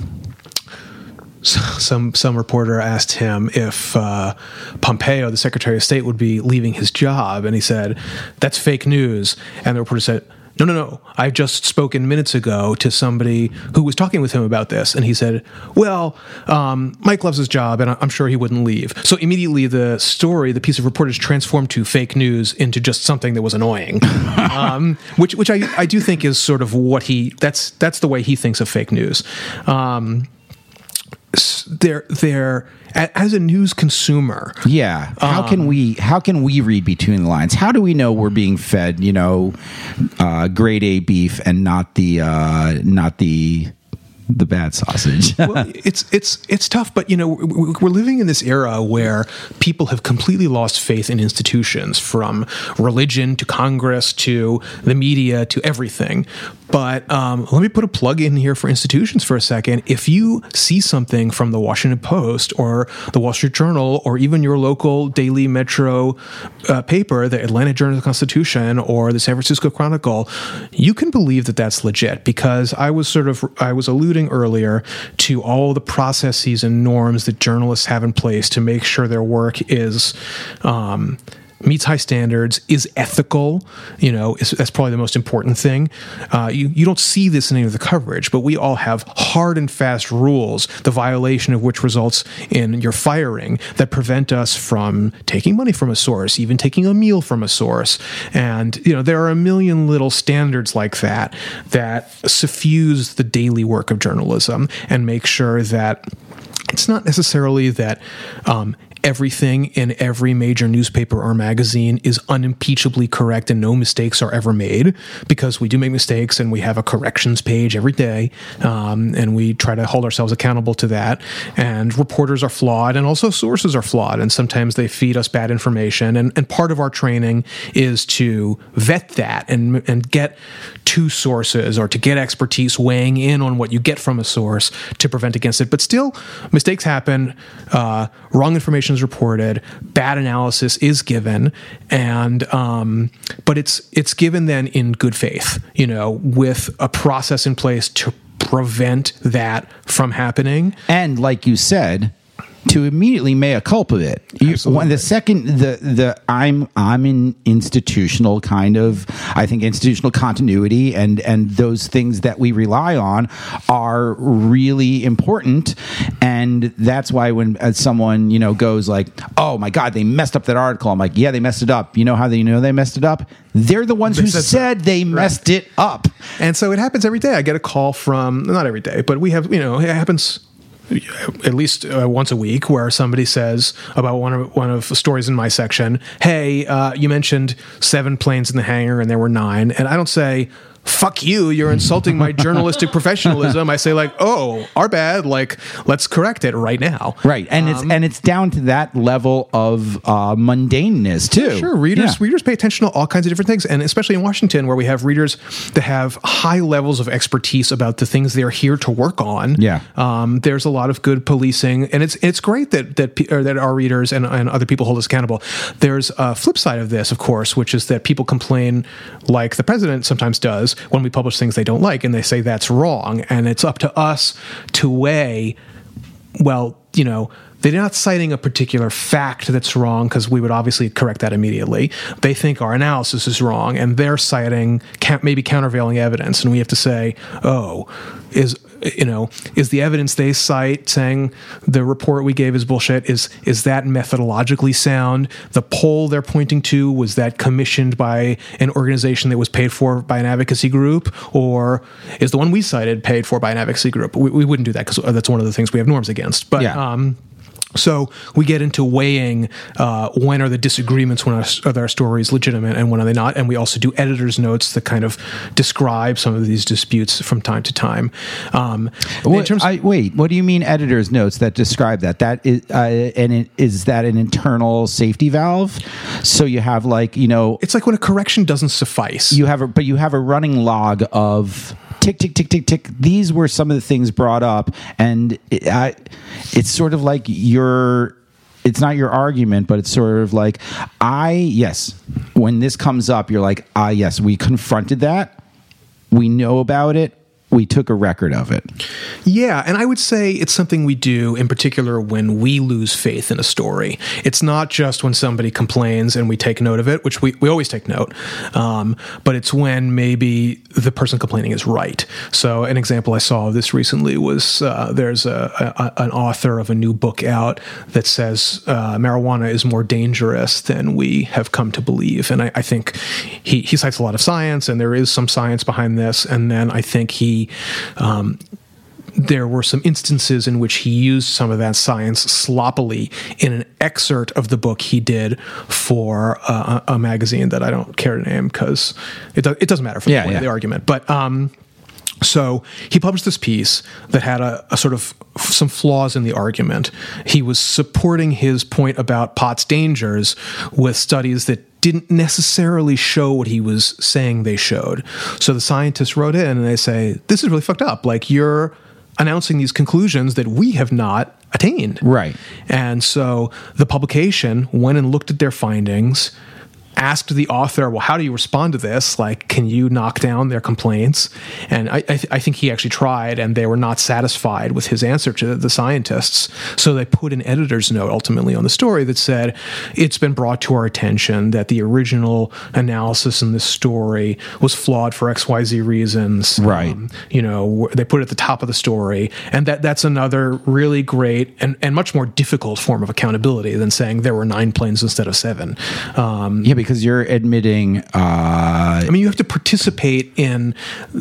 [SPEAKER 2] some some reporter asked him if uh, Pompeo, the Secretary of State, would be leaving his job. And he said, that's fake news. And the reporter said, no, no, no. I just spoken minutes ago to somebody who was talking with him about this. And he said, well, um, Mike loves his job, and I'm sure he wouldn't leave. So immediately the story, the piece of reportage transformed to fake news into just something that was annoying, um, which which I, I do think is sort of what he, that's that's the way he thinks of fake news. Um it's they're they're as a news consumer.
[SPEAKER 5] Yeah. How um, can we how can we read between the lines? How do we know we're being fed, you know, uh, grade A beef and not the uh, not the the bad sausage?
[SPEAKER 2] Well, it's it's it's tough, but you know, we're living in this era where people have completely lost faith in institutions, from religion to Congress to the media to everything. But um, let me put a plug in here for institutions for a second. If you see something from the Washington Post or the Wall Street Journal or even your local daily Metro uh, paper, the Atlanta Journal-Constitution or the San Francisco Chronicle, you can believe that that's legit, because I was sort of I was alluding earlier to all the processes and norms that journalists have in place to make sure their work is um, meets high standards, is ethical. You know, is, that's probably the most important thing. Uh, you, you don't see this in any of the coverage, but we all have hard and fast rules, the violation of which results in your firing, that prevent us from taking money from a source, even taking a meal from a source. And, you know, there are a million little standards like that that suffuse the daily work of journalism and make sure that it's not necessarily that um, everything in every major newspaper or magazine is unimpeachably correct and no mistakes are ever made, because we do make mistakes and we have a corrections page every day, um, and we try to hold ourselves accountable to that. And reporters are flawed, and also sources are flawed, and sometimes they feed us bad information. And, and part of our training is to vet that and, and get two sources, or to get expertise weighing in on what you get from a source to prevent against it. But still, mistakes happen, uh, wrong information is reported, bad analysis is given, and um, but it's it's given then in good faith, you know, with a process in place to prevent that from happening.
[SPEAKER 5] And like you said, to immediately mea culpa it. You, when the second the the I'm I'm in institutional kind of I think institutional continuity and and those things that we rely on are really important, and that's why when uh, someone you know goes like, oh my God, they messed up that article, I'm like, yeah, they messed it up. You know how they know they messed it up? They're the ones who said they messed it up.
[SPEAKER 2] And so it happens every day. I get a call from, not every day, but we have, you know, it happens at least uh, once a week, where somebody says about one of one of the stories in my section, hey, uh, you mentioned seven planes in the hangar and there were nine. And I don't say, fuck you, you're insulting my journalistic professionalism. I say like, oh, our bad, like, let's correct it right now.
[SPEAKER 5] Right. And um, it's and it's down to that level of uh, mundaneness too.
[SPEAKER 2] Sure. Readers
[SPEAKER 5] yeah.
[SPEAKER 2] readers pay attention to all kinds of different things. And especially in Washington, where we have readers that have high levels of expertise about the things they're here to work on.
[SPEAKER 5] Yeah.
[SPEAKER 2] Um, there's a lot of good policing, and it's it's great that that or that our readers and, and other people hold us accountable. There's a flip side of this, of course, which is that people complain, like the president sometimes does, when we publish things they don't like, and they say that's wrong, and it's up to us to weigh, well, you know, they're not citing a particular fact that's wrong, because we would obviously correct that immediately. They think our analysis is wrong, and they're citing maybe countervailing evidence, and we have to say, oh, is you know, is the evidence they cite saying the report we gave is bullshit? Is is that methodologically sound? The poll they're pointing to, was that commissioned by an organization that was paid for by an advocacy group, or is the one we cited paid for by an advocacy group? We, we wouldn't do that, because that's one of the things we have norms against. But
[SPEAKER 5] yeah.
[SPEAKER 2] um, so we get into weighing uh, when are the disagreements, when are, are our stories legitimate and when are they not, and we also do editor's notes that kind of describe some of these disputes from time to time. Um,
[SPEAKER 5] what,
[SPEAKER 2] in terms of,
[SPEAKER 5] I, wait, what do you mean editor's notes that describe that? That is, uh, and it, is that an internal safety valve? So you have like you know,
[SPEAKER 2] it's like when a correction doesn't suffice.
[SPEAKER 5] You have a, but you have a running log of. Tick, tick, tick, tick, tick. These were some of the things brought up, and it, I, it's sort of like your, it's not your argument, but it's sort of like, I, yes, when this comes up, you're like, ah, yes, we confronted that. We know about it. We took a record of it.
[SPEAKER 2] Yeah, and I would say it's something we do in particular when we lose faith in a story. It's not just when somebody complains and we take note of it, which we, we always take note, um, but it's when maybe the person complaining is right. So an example I saw of this recently was uh, there's a, a, an author of a new book out that says uh, marijuana is more dangerous than we have come to believe. And I, I think he, he cites a lot of science, and there is some science behind this, and then I think he Um, there were some instances in which he used some of that science sloppily in an excerpt of the book he did for uh, a magazine that I don't care to name because it, do, it doesn't matter for the
[SPEAKER 5] Yeah,
[SPEAKER 2] point
[SPEAKER 5] yeah.
[SPEAKER 2] of the argument. But um, so he published this piece that had a, a sort of some flaws in the argument. He was supporting his point about pot's dangers with studies that didn't necessarily show what he was saying they showed. So the scientists wrote in and they say, this is really fucked up. Like, you're announcing these conclusions that we have not attained.
[SPEAKER 5] Right.
[SPEAKER 2] And so the publication went and looked at their findings, asked the author, well, how do you respond to this? Like, can you knock down their complaints? And I, I, th- I think he actually tried, and they were not satisfied with his answer to the scientists. So they put an editor's note ultimately on the story that said, it's been brought to our attention that the original analysis in this story was flawed for X Y Z reasons.
[SPEAKER 5] Right.
[SPEAKER 2] Um, you know, they put it at the top of the story. And that that's another really great and, and much more difficult form of accountability than saying there were nine planes instead of seven. Um,
[SPEAKER 5] Yeah, because you're admitting. Uh,
[SPEAKER 2] I mean, you have to participate in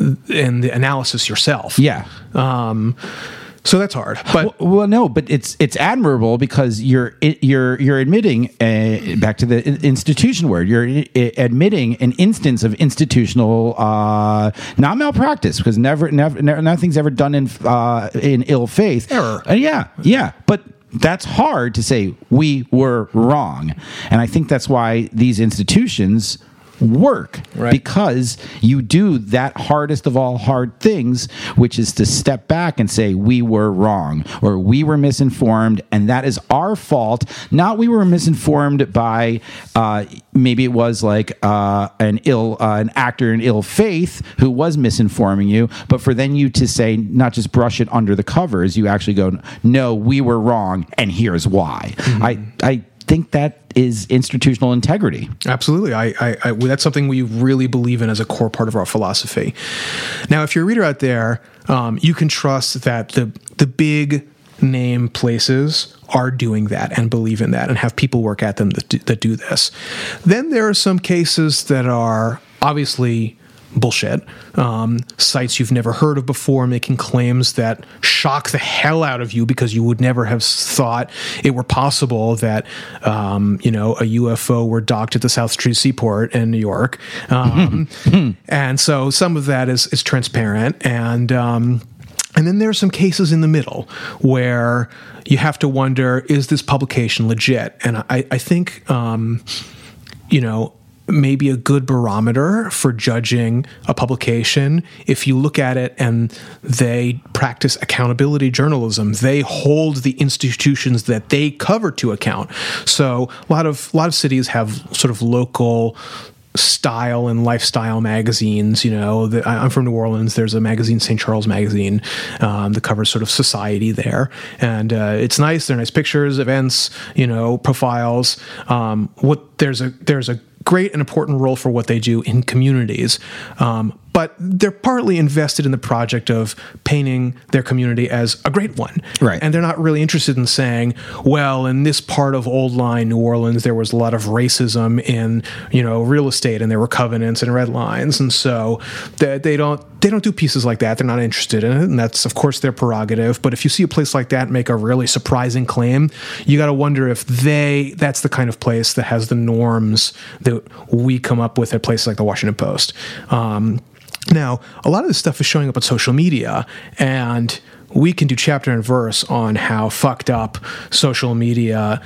[SPEAKER 2] in the analysis yourself.
[SPEAKER 5] yeah.
[SPEAKER 2] Um, so that's hard. But
[SPEAKER 5] well, well, no, but it's it's admirable because you're you're you're admitting uh, back to the institution word. You're uh, admitting an instance of institutional uh, not malpractice because never, never, never, nothing's ever done in uh, in ill faith.
[SPEAKER 2] Error.
[SPEAKER 5] Uh, yeah, yeah, but. That's hard to say we were wrong. And I think that's why these institutions work,
[SPEAKER 2] Right.
[SPEAKER 5] because you do that hardest of all hard things, which is to step back and say we were wrong or we were misinformed and that is our fault. Not we were misinformed by uh, maybe it was like uh, an ill uh, an actor in ill faith who was misinforming you, but for then you to say not just brush it under the covers, you actually go, no, we were wrong and here's why.
[SPEAKER 2] Mm-hmm.
[SPEAKER 5] I I think that is institutional integrity.
[SPEAKER 2] Absolutely. I, I, I, that's something we really believe in as a core part of our philosophy. Now, if you're a reader out there, um, you can trust that the the big name places are doing that and believe in that and have people work at them that do, that do this. Then there are some cases that are obviously bullshit. Um, sites you've never heard of before making claims that shock the hell out of you because you would never have thought it were possible that, um, you know, a U F O were docked at the South Street Seaport in New York. Um, and so some of that is, is transparent. And, um, and then there are some cases in the middle where you have to wonder, is this publication legit? And I, I think, um, you know, maybe a good barometer for judging a publication. If you look at it and they practice accountability journalism, they hold the institutions that they cover to account. So a lot of a lot of cities have sort of local style and lifestyle magazines. You know, the, I'm from New Orleans. There's a magazine, Saint Charles Magazine, um, that covers sort of society there, and uh, it's nice. They're nice pictures, events, you know, profiles. Um, what there's a there's a great and important role for what they do in communities. Um, but they're partly invested in the project of painting their community as a great one.
[SPEAKER 5] Right.
[SPEAKER 2] And they're not really interested in saying, well, in this part of Old Line, New Orleans, there was a lot of racism in, you know, real estate, and there were covenants and red lines. And so they, they don't they don't do pieces like that. They're not interested in it. And that's, of course, their prerogative. But if you see a place like that make a really surprising claim, you got to wonder if they that's the kind of place that has the norms that we come up with at places like the Washington Post. Um, Now, a lot of this stuff is showing up on social media, and we can do chapter and verse on how fucked up social media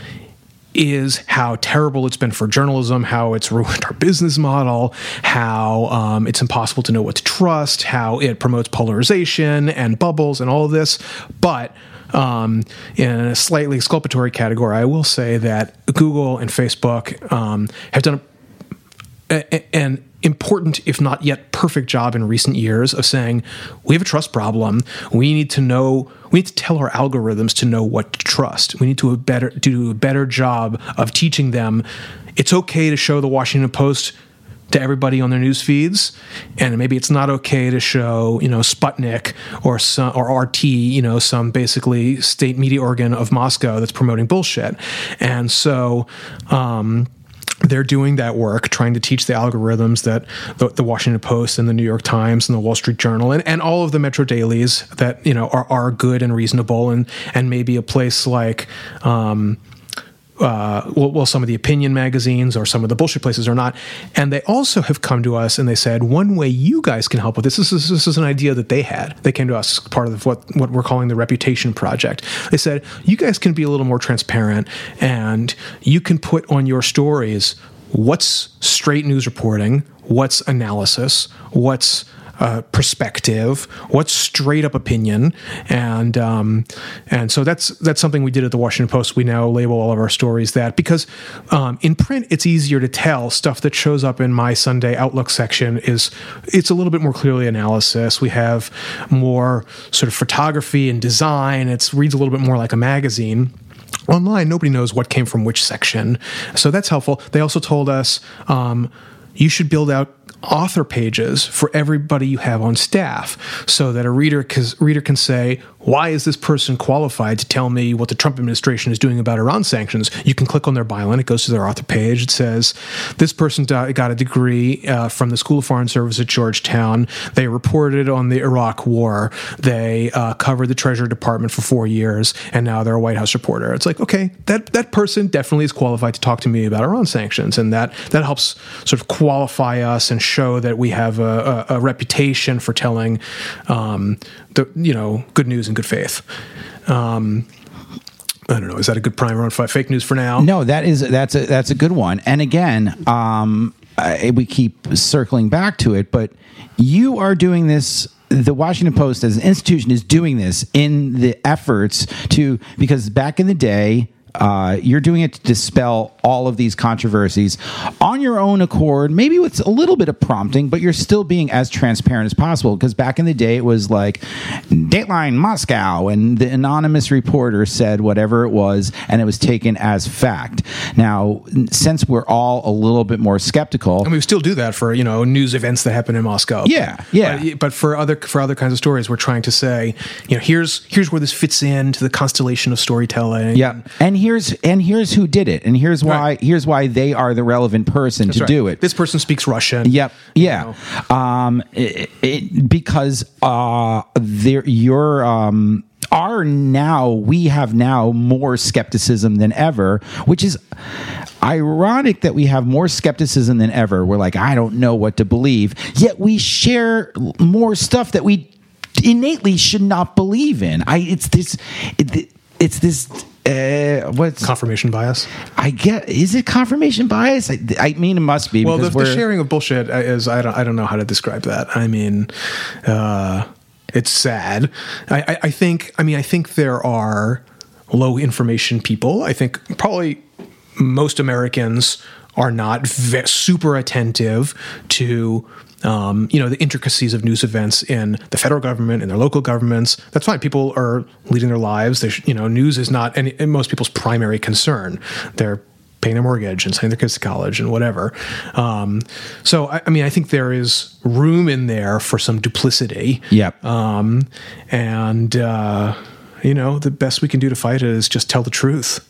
[SPEAKER 2] is, how terrible it's been for journalism, how it's ruined our business model, how um, it's impossible to know what to trust, how it promotes polarization and bubbles and all of this. But um, in a slightly exculpatory category, I will say that Google and Facebook um, have done a, a, an important, if not yet perfect job in recent years of saying, we have a trust problem. We need to know, we need to tell our algorithms to know what to trust. We need to a better, do a better job of teaching them it's okay to show the Washington Post to everybody on their news feeds, and maybe it's not okay to show, you know, Sputnik or some, or R T, you know, some basically state media organ of Moscow that's promoting bullshit. And so, um, they're doing that work, trying to teach the algorithms that the, the Washington Post and the New York Times and the Wall Street Journal and, and all of the Metro dailies that, you know, are, are good and reasonable, and, and maybe a place like, um, uh, well, well, some of the opinion magazines or some of the bullshit places are not. And they also have come to us and they said, one way you guys can help with this, this is, this is an idea that they had. They came to us as part of what, what we're calling the Reputation Project. They said, you guys can be a little more transparent and you can put on your stories what's straight news reporting, what's analysis, what's Uh, perspective, what's straight up opinion, and um, and so that's that's something we did at the Washington Post. We now label all of our stories that, because um, in print it's easier to tell. Stuff that shows up in my Sunday Outlook section is it's a little bit more clearly analysis. We have more sort of photography and design. It reads a little bit more like a magazine. Online, nobody knows what came from which section, so that's helpful. They also told us um, you should build out author pages for everybody you have on staff, so that a reader can, reader can say, why is this person qualified to tell me what the Trump administration is doing about Iran sanctions? You can click on their bio and it goes to their author page. It says, this person got a degree uh, from the School of Foreign Service at Georgetown. They reported on the Iraq War. They uh, covered the Treasury Department for four years, and now they're a White House reporter. It's like, okay, that, that person definitely is qualified to talk to me about Iran sanctions, and that, that helps sort of qualify us and show that we have a, a, a reputation for telling um, the you know good news in good faith. Um, I don't know. Is that a good primer on fake news for now?
[SPEAKER 5] No, that is that's a that's a good one. And again, um, I, we keep circling back to it, but you are doing this. The Washington Post as an institution is doing this in the efforts to, because back in the day, Uh, you're doing it to dispel all of these controversies on your own accord, maybe with a little bit of prompting, but you're still being as transparent as possible. Because back in the day, it was like Dateline Moscow, and the anonymous reporter said whatever it was, and it was taken as fact. Now, since we're all a little bit more skeptical,
[SPEAKER 2] and we still do that for, you know, news events that happen in Moscow.
[SPEAKER 5] Yeah, yeah.
[SPEAKER 2] But, but for other for other kinds of stories, we're trying to say, you know, here's here's where this fits into the constellation of storytelling.
[SPEAKER 5] Yeah, and here's and here's who did it, and here's why
[SPEAKER 2] Right.
[SPEAKER 5] here's why they are the relevant person
[SPEAKER 2] That's
[SPEAKER 5] to
[SPEAKER 2] right.
[SPEAKER 5] do it.
[SPEAKER 2] This person speaks Russian.
[SPEAKER 5] Yep. Yeah.
[SPEAKER 2] You know.
[SPEAKER 5] Um, it, it, because uh, there, you're um, are now we have now more skepticism than ever, which is ironic that we have more skepticism than ever. We're like, I don't know what to believe, yet we share more stuff that we innately should not believe in. I it's this it, it's this. Uh, what's
[SPEAKER 2] Confirmation bias.
[SPEAKER 5] I get? Is it confirmation bias? I, I mean, it must be.
[SPEAKER 2] Well, the,
[SPEAKER 5] because
[SPEAKER 2] the
[SPEAKER 5] we're,
[SPEAKER 2] sharing of bullshit is I don't I don't know how to describe that. I mean, uh, it's sad. I, I, I think I mean I think there are low information people. I think probably most Americans are not ve- super attentive to um, you know, the intricacies of news events in the federal government and their local governments. That's fine. People are leading their lives. They sh- you know, news is not any, most people's primary concern. They're paying their mortgage and sending their kids to college and whatever. Um, so, I, I mean, I think there is room in there for some duplicity.
[SPEAKER 5] Yep.
[SPEAKER 2] Um, and, uh, you know, the best we can do to fight it is just tell the truth.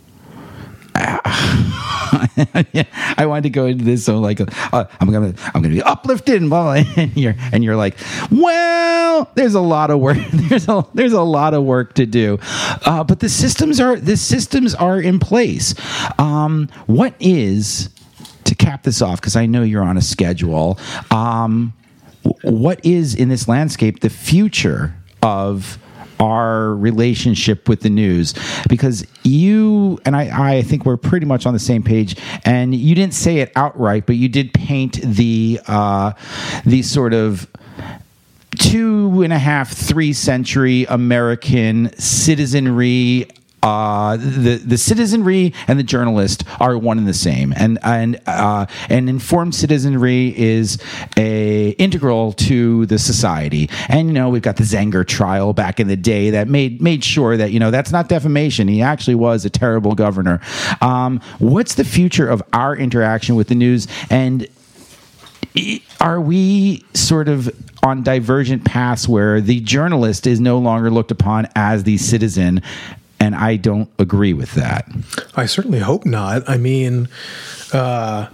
[SPEAKER 5] Yeah, I wanted to go into this, so like, uh, I'm gonna, I'm gonna be uplifted, and, blah, blah, and you're, and you're like, well, there's a lot of work, there's a, there's a lot of work to do, uh, but the systems are, the systems are in place. Um, what is, to cap this off, because I know you're on a schedule, um, what is in this landscape the future of our relationship with the news? Because you and I, I think we're pretty much on the same page, and you didn't say it outright, but you did paint the uh, the sort of two and a half, three century American citizenry. Uh, the the citizenry and the journalist are one and the same, and and uh, and informed citizenry is a integral to the society. And you know, we've got the Zenger trial back in the day that made made sure that, you know, that's not defamation. He actually was a terrible governor. Um, what's the future of our interaction with the news, and are we sort of on divergent paths where the journalist is no longer looked upon as the citizen? And I don't agree with that.
[SPEAKER 2] I certainly hope not. I mean, uh,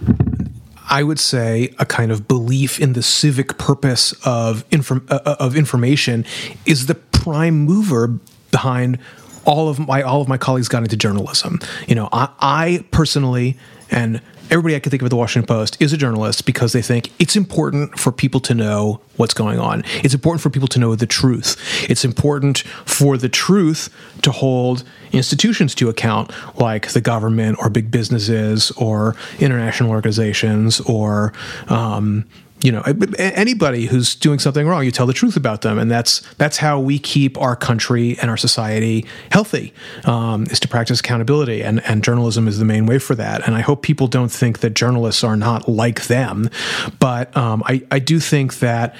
[SPEAKER 2] I would say a kind of belief in the civic purpose of inform- uh, of information is the prime mover behind all of my all of my colleagues got into journalism. You know, I, I personally and everybody I can think of at the Washington Post is a journalist because they think it's important for people to know what's going on. It's important for people to know the truth. It's important for the truth to hold institutions to account, like the government or big businesses or international organizations or um, you know, anybody who's doing something wrong, you tell the truth about them, and that's that's how we keep our country and our society healthy. Um, is to practice accountability, and and journalism is the main way for that. And I hope people don't think that journalists are not like them, but um, I I do think that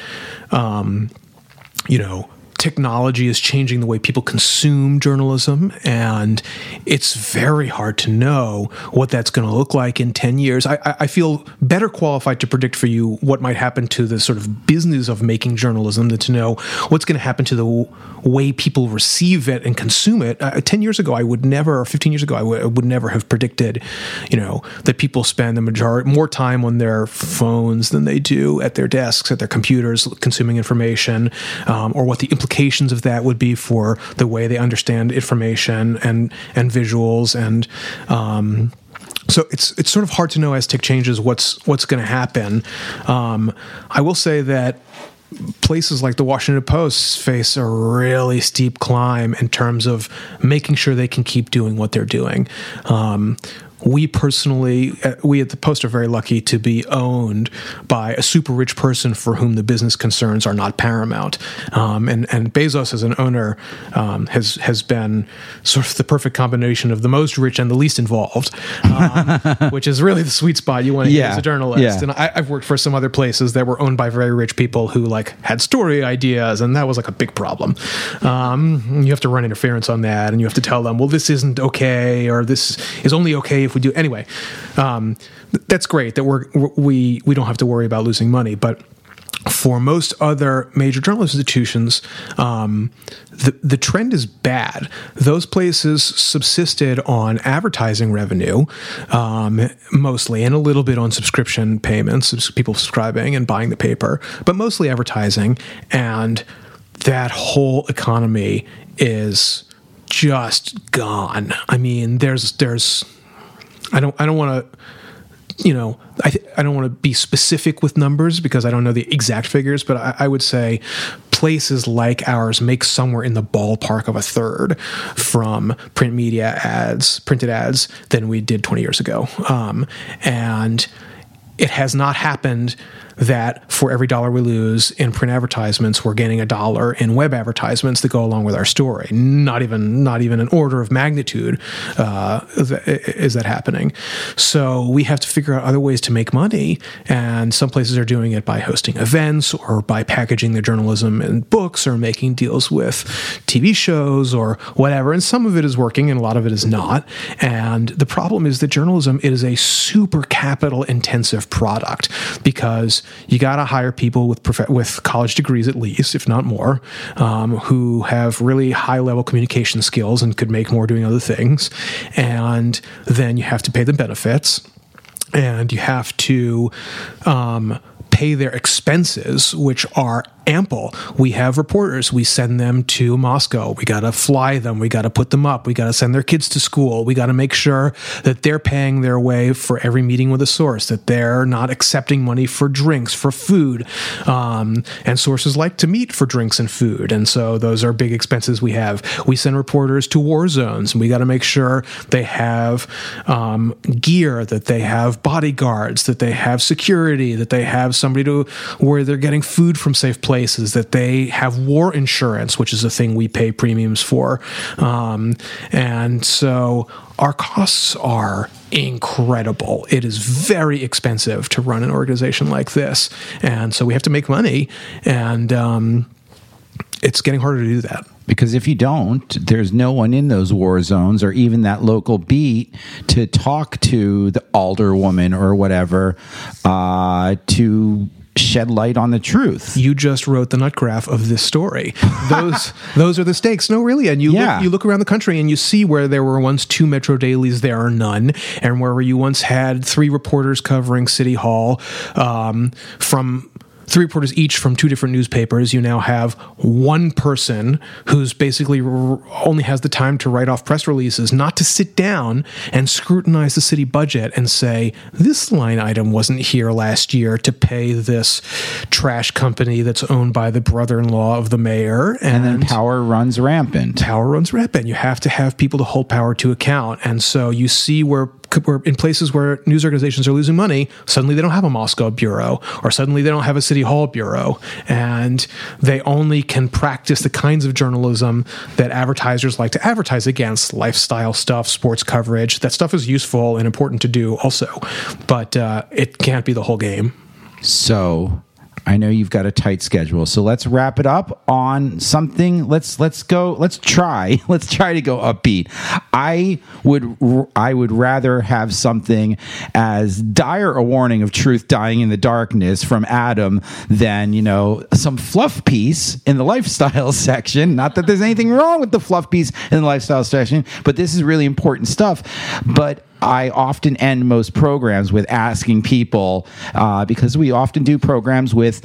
[SPEAKER 2] um, you know. Technology is changing the way people consume journalism, and it's very hard to know what that's going to look like in ten years. I, I feel better qualified to predict for you what might happen to the sort of business of making journalism than to know what's going to happen to the w- way people receive it and consume it. Uh, ten years ago, I would never, or fifteen years ago, I, w- I would never have predicted, you know, that people spend the majority more time on their phones than they do at their desks, at their computers, consuming information, um, or what the implications of that would be for the way they understand information and and visuals, and um, so it's it's sort of hard to know as tech changes what's what's going to happen. Um, I will say that places like the Washington Post face a really steep climb in terms of making sure they can keep doing what they're doing. Um, We personally, we at the Post are very lucky to be owned by a super rich person for whom the business concerns are not paramount. Um, and, and Bezos as an owner um, has has been sort of the perfect combination of the most rich and the least involved, um, which is really the sweet spot you want to
[SPEAKER 5] yeah.
[SPEAKER 2] get as a journalist.
[SPEAKER 5] Yeah.
[SPEAKER 2] And I, I've worked for some other places that were owned by very rich people who like had story ideas, and that was like a big problem. Um, you have to run interference on that, and you have to tell them, well, this isn't okay, or this is only okay if we do anyway. Um, that's great that we're we we don't have to worry about losing money, but for most other major journalism institutions, um, the the trend is bad. Those places subsisted on advertising revenue, um, mostly, and a little bit on subscription payments, people subscribing and buying the paper, but mostly advertising. And that whole economy is just gone. I mean, there's there's. I don't. I don't want to. You know, I th- I don't want to be specific with numbers because I don't know the exact figures, but I, I would say places like ours make somewhere in the ballpark of a third from print media ads, printed ads, than we did twenty years ago, um, and it has not happened that for every dollar we lose in print advertisements, we're gaining a dollar in web advertisements that go along with our story. Not even, not even an order of magnitude uh, is that happening. So we have to figure out other ways to make money, and some places are doing it by hosting events or by packaging their journalism in books or making deals with T V shows or whatever. And some of it is working, and a lot of it is not. And the problem is that journalism is a super capital intensive product because you got to hire people with prof- with college degrees at least, if not more, um, who have really high level communication skills and could make more doing other things. And then you have to pay them benefits, and you have to um, pay their expenses, which are ample. We have reporters. We send them to Moscow. We got to fly them. We got to put them up. We got to send their kids to school. We got to make sure that they're paying their way for every meeting with a source, that they're not accepting money for drinks, for food. Um, and sources like to meet for drinks and food. And so those are big expenses we have. We send reporters to war zones, and we got to make sure they have um, gear, that they have bodyguards, that they have security, that they have somebody to where they're getting food from safe places. Places that they have war insurance, which is a thing we pay premiums for. Um, and so our costs are incredible. It is very expensive to run an organization like this. And so we have to make money, and um, it's getting harder to do that.
[SPEAKER 5] Because if you don't, there's no one in those war zones or even that local beat to talk to the alderwoman or whatever uh, to shed light on the truth.
[SPEAKER 2] You just wrote the nut graph of this story. Those those are the stakes. No, really. And you
[SPEAKER 5] Yeah.
[SPEAKER 2] look, you look around the country and you see where there were once two Metro dailies, there are none, and where you once had three reporters covering City Hall um, from. Three reporters each from two different newspapers. You now have one person who's basically r- only has the time to write off press releases, not to sit down and scrutinize the city budget and say, this line item wasn't here last year to pay this trash company that's owned by the brother-in-law of the mayor.
[SPEAKER 5] And
[SPEAKER 2] And,
[SPEAKER 5] then power runs rampant.
[SPEAKER 2] power runs rampant. You have to have people to hold power to account. And so you see where where in places where news organizations are losing money, suddenly they don't have a Moscow bureau, or suddenly they don't have a City Hall bureau, and they only can practice the kinds of journalism that advertisers like to advertise against, lifestyle stuff, sports coverage. That stuff is useful and important to do also, but uh, it can't be the whole game.
[SPEAKER 5] So I know you've got a tight schedule, so let's wrap it up on something. Let's let's go. Let's try. Let's try to go upbeat. I would I would rather have something as dire a warning of truth dying in the darkness from Adam than, you know, some fluff piece in the lifestyle section. Not that there's anything wrong with the fluff piece in the lifestyle section, but this is really important stuff. But I often end most programs with asking people, uh, because we often do programs with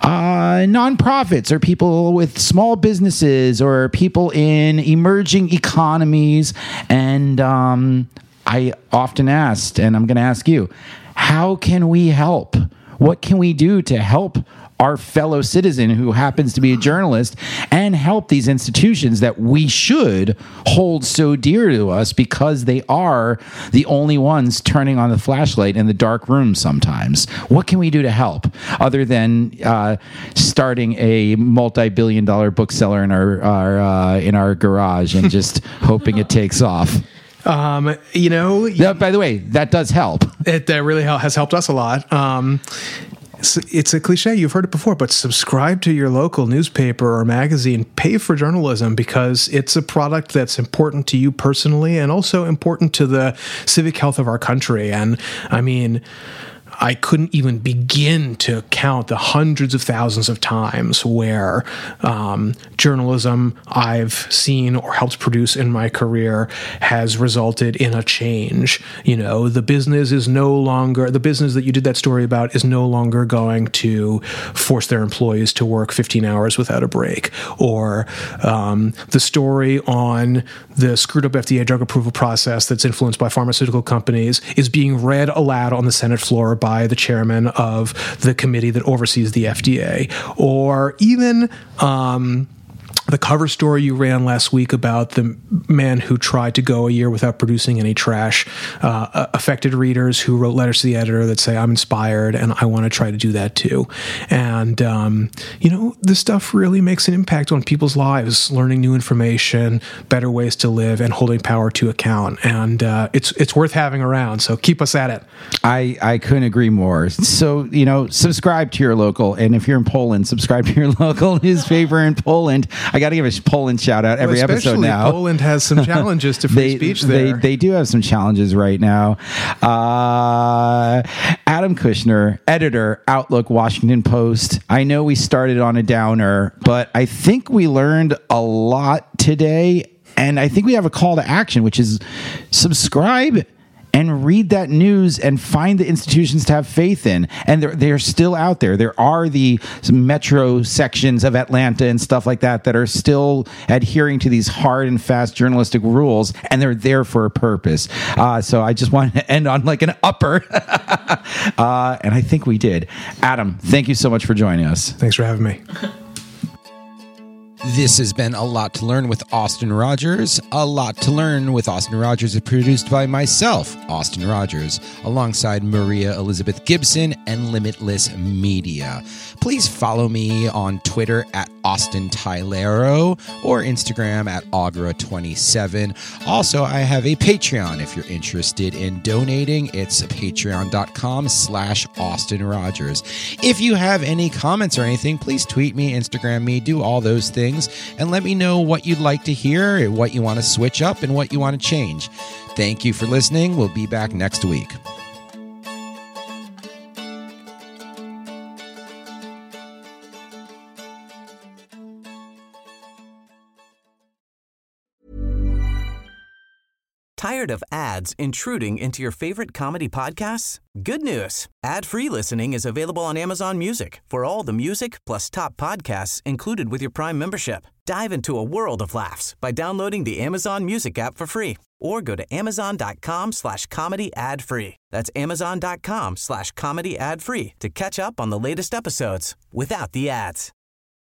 [SPEAKER 5] uh, nonprofits or people with small businesses or people in emerging economies. And um, I often asked, and I'm going to ask you, how can we help? What can we do to help our fellow citizen who happens to be a journalist and help these institutions that we should hold so dear to us because they are the only ones turning on the flashlight in the dark room sometimes? What can we do to help other than uh, starting a multi-billion dollar bookseller in our, our uh, in our garage and just hoping it takes off?
[SPEAKER 2] Um, you know,
[SPEAKER 5] Now, by the way, that does help.
[SPEAKER 2] it that really hel- has helped us a lot. Um, it's, it's a cliche, you've heard it before, but subscribe to your local newspaper or magazine, pay for journalism, because it's a product that's important to you personally and also important to the civic health of our country. And I mean, I couldn't even begin to count the hundreds of thousands of times where um, journalism I've seen or helped produce in my career has resulted in a change. You know, the business is no longer, the business that you did that story about is no longer going to force their employees to work fifteen hours without a break. Or um, the story on the screwed up F D A drug approval process that's influenced by pharmaceutical companies is being read aloud on the Senate floor by the chairman of the committee that oversees the F D A. Or even um, the cover story you ran last week about the man who tried to go a year without producing any trash uh, affected readers who wrote letters to the editor that say, I'm inspired and I want to try to do that too. And, um, you know, this stuff really makes an impact on people's lives, learning new information, better ways to live, and holding power to account. And uh, it's it's worth having around. So keep us at it.
[SPEAKER 5] I, I couldn't agree more. So, you know, subscribe to your local, and if you're in Poland, subscribe to your local newspaper in Poland. I got to give a Poland shout out every
[SPEAKER 2] well,
[SPEAKER 5] episode now.
[SPEAKER 2] Poland has some challenges to free
[SPEAKER 5] they,
[SPEAKER 2] speech
[SPEAKER 5] they,
[SPEAKER 2] there.
[SPEAKER 5] They do have some challenges right now. Uh, Adam Kushner, editor, Outlook, Washington Post. I know we started on a downer, but I think we learned a lot today. And I think we have a call to action, which is subscribe and read that news and find the institutions to have faith in. And they're, they're still out there. There are the metro sections of Atlanta and stuff like that that are still adhering to these hard and fast journalistic rules, and they're there for a purpose. Uh, so I just wanted to end on like an upper. uh, and I think we did. Adam, thank you so much for joining us.
[SPEAKER 2] Thanks for having me.
[SPEAKER 4] This has been A Lot to Learn with Austin Rogers. A Lot to Learn with Austin Rogers is produced by myself, Austin Rogers, alongside Maria Elizabeth Gibson and Limitless Media. Please follow me on Twitter at Austin Tylero or Instagram at Augra twenty-seven. Also, I have a Patreon if you're interested in donating. It's patreon.com slash Austin Rogers. If you have any comments or anything, please tweet me, Instagram me, do all those things, and let me know what you'd like to hear, what you want to switch up, and what you want to change. Thank you for listening. We'll be back next week.
[SPEAKER 8] Tired of ads intruding into your favorite comedy podcasts? Good news. Ad-free listening is available on Amazon Music for all the music plus top podcasts included with your Prime membership. Dive into a world of laughs by downloading the Amazon Music app for free or go to amazon.com slash comedy ad free. That's amazon.com slash comedy ad free to catch up on the latest episodes without the ads.